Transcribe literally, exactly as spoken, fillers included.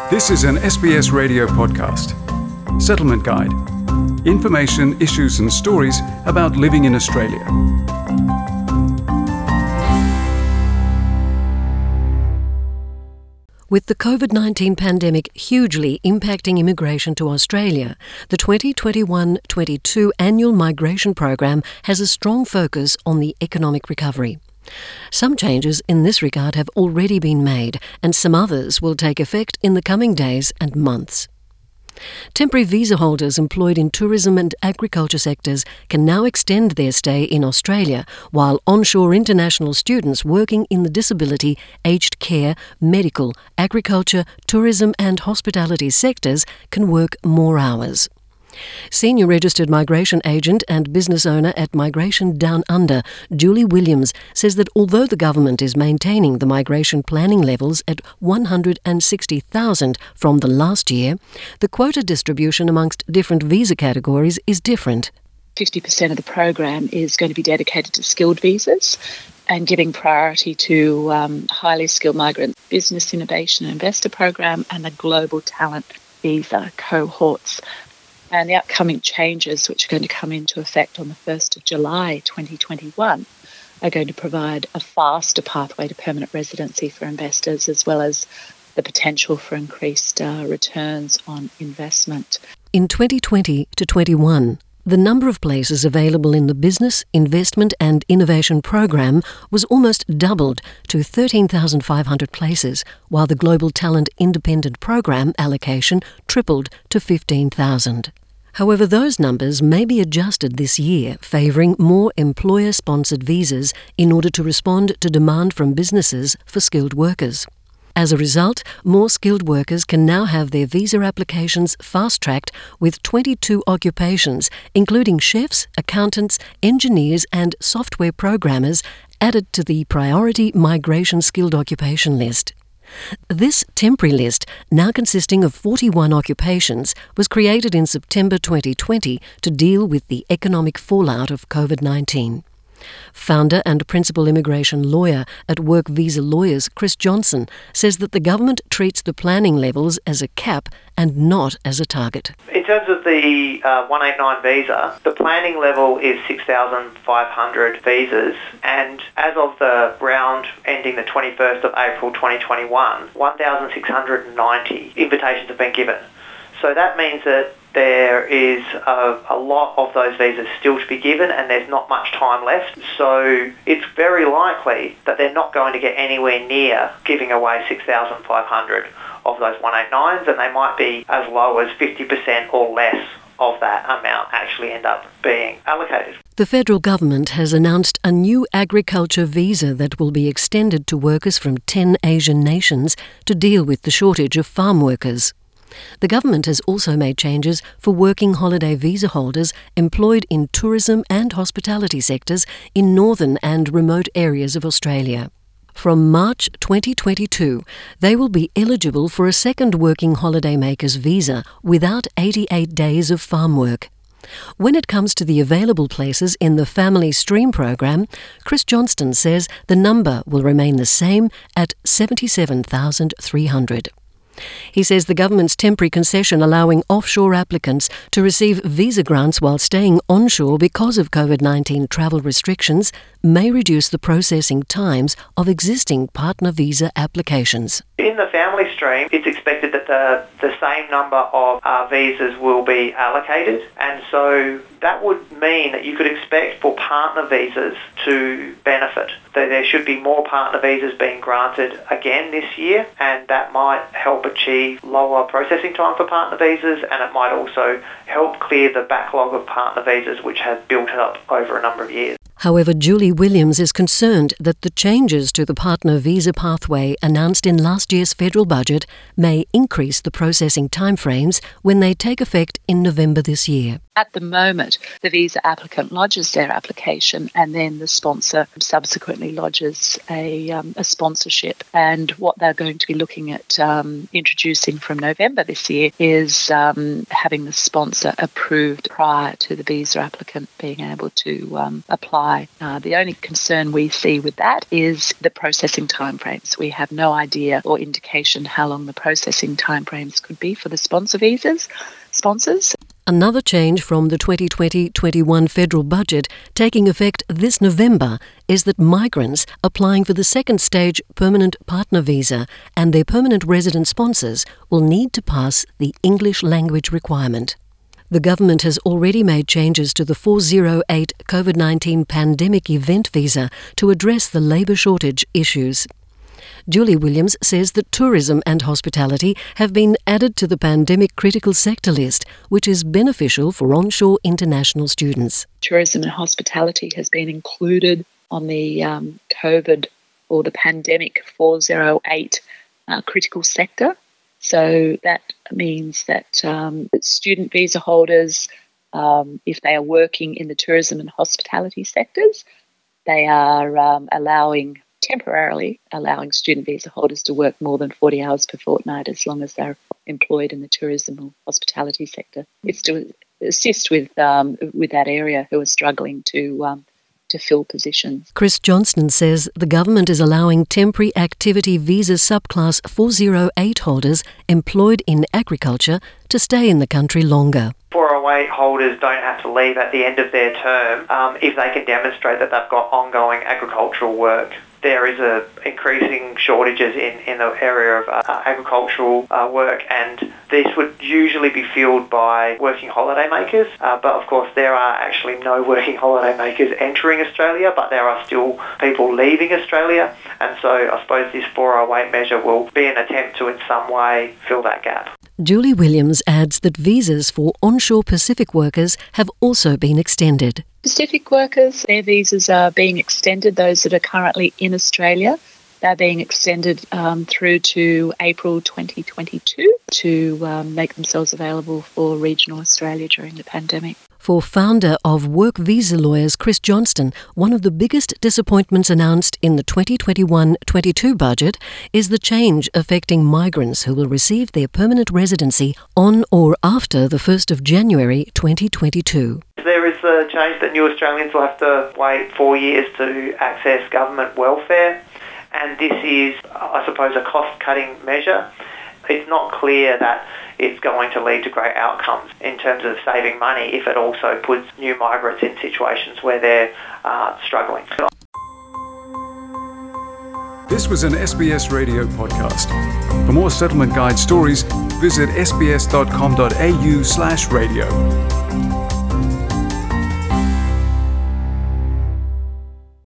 This is an S B S radio podcast. Settlement Guide. Information, issues and stories about living in Australia. With the COVID nineteen pandemic hugely impacting immigration to Australia, the twenty twenty-one twenty-two annual migration program has a strong focus on the economic recovery. Some changes in this regard have already been made, and some others will take effect in the coming days and months. Temporary visa holders employed in tourism and agriculture sectors can now extend their stay in Australia, while onshore international students working in the disability, aged care, medical, agriculture, tourism and hospitality sectors can work more hours. Senior Registered Migration Agent and business owner at Migration Down Under, Julie Williams, says that although the government is maintaining the migration planning levels at one hundred sixty thousand from the last year, the quota distribution amongst different visa categories is different. fifty percent of the program is going to be dedicated to skilled visas and giving priority to um, highly skilled migrant business innovation and investor program and the global talent visa cohorts. And the upcoming changes, which are going to come into effect on the first of July twenty twenty-one, are going to provide a faster pathway to permanent residency for investors, as well as the potential for increased uh, returns on investment. In twenty twenty to twenty-one, the number of places available in the Business, Investment and Innovation program was almost doubled to thirteen thousand five hundred places, while the Global Talent Independent program allocation tripled to fifteen thousand. However, those numbers may be adjusted this year, favouring more employer-sponsored visas in order to respond to demand from businesses for skilled workers. As a result, more skilled workers can now have their visa applications fast-tracked with twenty-two occupations, including chefs, accountants, engineers and software programmers, added to the Priority Migration Skilled Occupation list. This temporary list, now consisting of forty-one occupations, was created in September twenty twenty to deal with the economic fallout of COVID nineteen. Founder and principal immigration lawyer at Work Visa Lawyers, Chris Johnson, says that the government treats the planning levels as a cap and not as a target. In terms of the uh, one eighty-nine visa, the planning level is six thousand five hundred visas, and as of the round ending the twenty-first of April twenty twenty-one, one thousand six hundred ninety invitations have been given. So that means that there is a, a lot of those visas still to be given, and there's not much time left. So it's very likely that they're not going to get anywhere near giving away six thousand five hundred of those one eighty-nines, and they might be as low as fifty percent or less of that amount actually end up being allocated. The federal government has announced a new agriculture visa that will be extended to workers from ten Asian nations to deal with the shortage of farm workers. The government has also made changes for working holiday visa holders employed in tourism and hospitality sectors in northern and remote areas of Australia. From March twenty twenty-two, they will be eligible for a second working holiday makers visa without eighty-eight days of farm work. When it comes to the available places in the Family Stream program, Chris Johnston says the number will remain the same at seventy-seven thousand three hundred. He says the government's temporary concession allowing offshore applicants to receive visa grants while staying onshore because of COVID nineteen travel restrictions may reduce the processing times of existing partner visa applications. In the Family Stream, it's expected that the, the same number of uh, visas will be allocated, and so that would mean that you could expect for partner visas to benefit. So there should be more partner visas being granted again this year, and that might help achieve lower processing time for partner visas, and it might also help clear the backlog of partner visas which has built up over a number of years. However, Julie Williams is concerned that the changes to the partner visa pathway announced in last year's federal budget may increase the processing timeframes when they take effect in November this year. At the moment, the visa applicant lodges their application and then the sponsor subsequently lodges a, um, a sponsorship. And what they're going to be looking at um, introducing from November this year is um, having the sponsor approved prior to the visa applicant being able to um, apply. Uh, the only concern we see with that is the processing timeframes. We have no idea or indication how long the processing timeframes could be for the sponsor visas, sponsors. Another change from the twenty twenty twenty-one federal budget taking effect this November is that migrants applying for the second stage permanent partner visa and their permanent resident sponsors will need to pass the English language requirement. The government has already made changes to the four oh eight COVID nineteen pandemic event visa to address the labour shortage issues. Julie Williams says that tourism and hospitality have been added to the pandemic critical sector list, which is beneficial for onshore international students. Tourism and hospitality has been included on the um, COVID or the pandemic four oh eight uh, critical sector. So that means that, um, that student visa holders, um, if they are working in the tourism and hospitality sectors, they are um, allowing temporarily allowing student visa holders to work more than forty hours per fortnight as long as they're employed in the tourism or hospitality sector. It's to assist with um, with that area who are struggling to um, to fill positions. Chris Johnston says the government is allowing temporary activity visa subclass four oh eight holders employed in agriculture to stay in the country longer. four oh eight holders don't have to leave at the end of their term um, if they can demonstrate that they've got ongoing agricultural work. There is a increasing shortages in, in the area of uh, agricultural uh, work, and this would usually be filled by working holiday makers. Uh, but of course there are actually no working holiday makers entering Australia, but there are still people leaving Australia, and so I suppose this four oh eight measure will be an attempt to in some way fill that gap. Julie Williams adds that visas for onshore Pacific workers have also been extended. Pacific workers, their visas are being extended, those that are currently in Australia. They're being extended um, through to April twenty twenty-two to um, make themselves available for regional Australia during the pandemic. For founder of Work Visa Lawyers Chris Johnston, one of the biggest disappointments announced in the twenty twenty-one twenty-two budget is the change affecting migrants who will receive their permanent residency on or after the first of January twenty twenty-two. There is a change that new Australians will have to wait four years to access government welfare, and this is, I suppose, a cost-cutting measure. It's not clear that it's going to lead to great outcomes in terms of saving money if it also puts new migrants in situations where they're uh, struggling. This was an S B S Radio podcast. For more Settlement Guide stories, visit sbs.com.au slash radio.